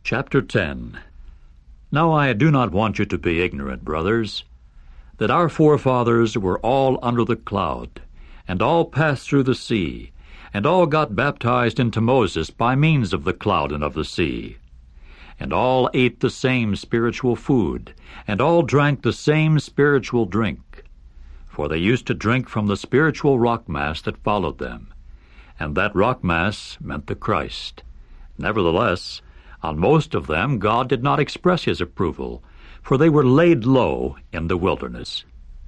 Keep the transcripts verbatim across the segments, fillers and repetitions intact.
Chapter ten. Now I do not want you to be ignorant, brothers, that our forefathers were all under the cloud, and all passed through the sea, and all got baptized into Moses by means of the cloud and of the sea. And all ate the same spiritual food, and all drank the same spiritual drink. For they used to drink from the spiritual rock mass that followed them, and that rock mass meant the Christ. Nevertheless, on most of them God did not express his approval, for they were laid low in the wilderness.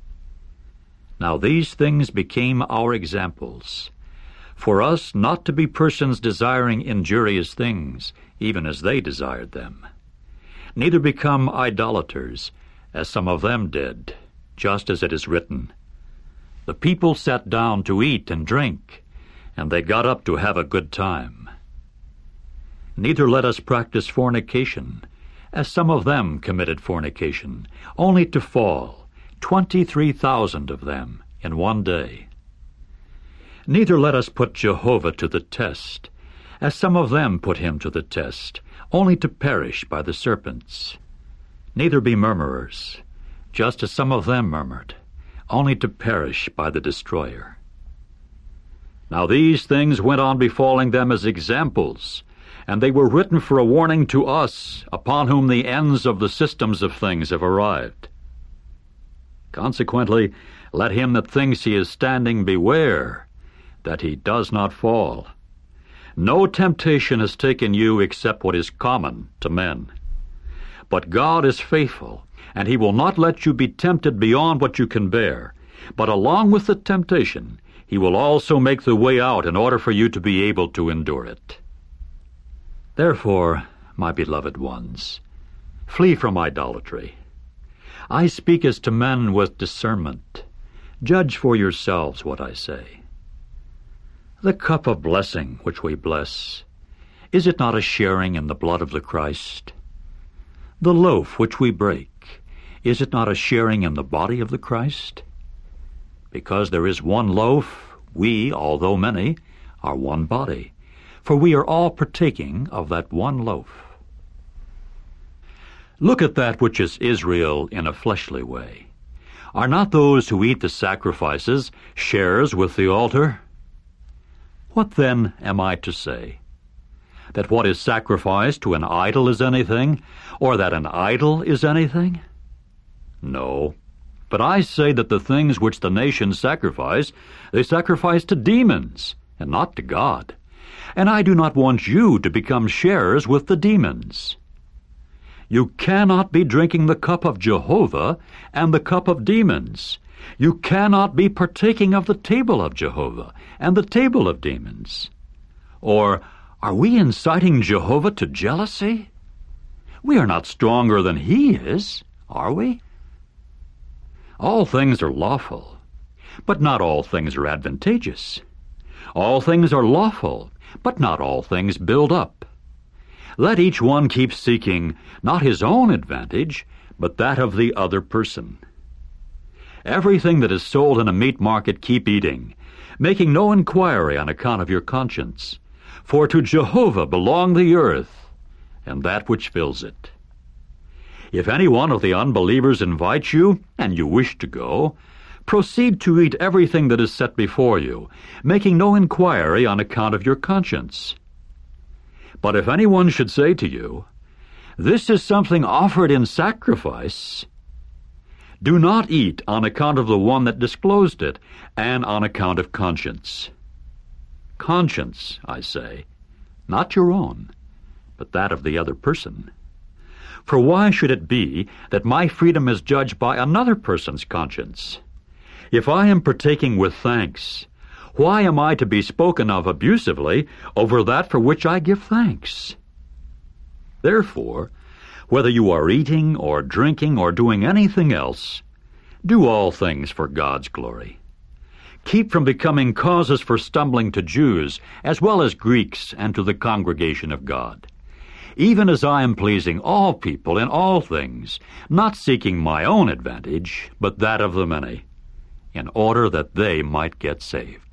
Now these things became our examples, for us not to be persons desiring injurious things, even as they desired them. Neither become idolaters, as some of them did, just as it is written, "The people sat down to eat and drink, and they got up to have a good time." Neither let us practice fornication, as some of them committed fornication, only to fall, twenty-three thousand of them in one day. Neither let us put Jehovah to the test, as some of them put him to the test, only to perish by the serpents. Neither be murmurers, just as some of them murmured, only to perish by the destroyer. Now these things went on befalling them as examples, and they were written for a warning to us, upon whom the ends of the systems of things have arrived. Consequently, let him that thinks he is standing beware, that he does not fall. No temptation has taken you except what is common to men. But God is faithful, and he will not let you be tempted beyond what you can bear. But along with the temptation, he will also make the way out in order for you to be able to endure it. Therefore, my beloved ones, flee from idolatry. I speak as to men with discernment. Judge for yourselves what I say. The cup of blessing which we bless, is it not a sharing in the blood of the Christ? The loaf which we break, is it not a sharing in the body of the Christ? Because there is one loaf, we, although many, are one body, for we are all partaking of that one loaf. Look at that which is Israel in a fleshly way. Are not those who eat the sacrifices sharers with the altar? What then am I to say? That what is sacrificed to an idol is anything, or that an idol is anything? No. But I say that the things which the nations sacrifice, they sacrifice to demons, and not to God. And I do not want you to become sharers with the demons. You cannot be drinking the cup of Jehovah and the cup of demons. You cannot be partaking of the table of Jehovah and the table of demons. Or, are we inciting Jehovah to jealousy? We are not stronger than he is, are we? All things are lawful, but not all things are advantageous. All things are lawful, but not all things build up. Let each one keep seeking not his own advantage, but that of the other person. Everything that is sold in a meat market keep eating, making no inquiry on account of your conscience. For to Jehovah belong the earth, and that which fills it. If any one of the unbelievers invites you, and you wish to go, proceed to eat everything that is set before you, making no inquiry on account of your conscience. But if anyone should say to you, "This is something offered in sacrifice," do not eat on account of the one that disclosed it, and on account of conscience. Conscience, I say, not your own, but that of the other person. For why should it be that my freedom is judged by another person's conscience? If I am partaking with thanks, why am I to be spoken of abusively over that for which I give thanks? Therefore, whether you are eating or drinking or doing anything else, do all things for God's glory. Keep from becoming causes for stumbling to Jews as well as Greeks and to the congregation of God, even as I am pleasing all people in all things, not seeking my own advantage, but that of the many, in order that they might get saved.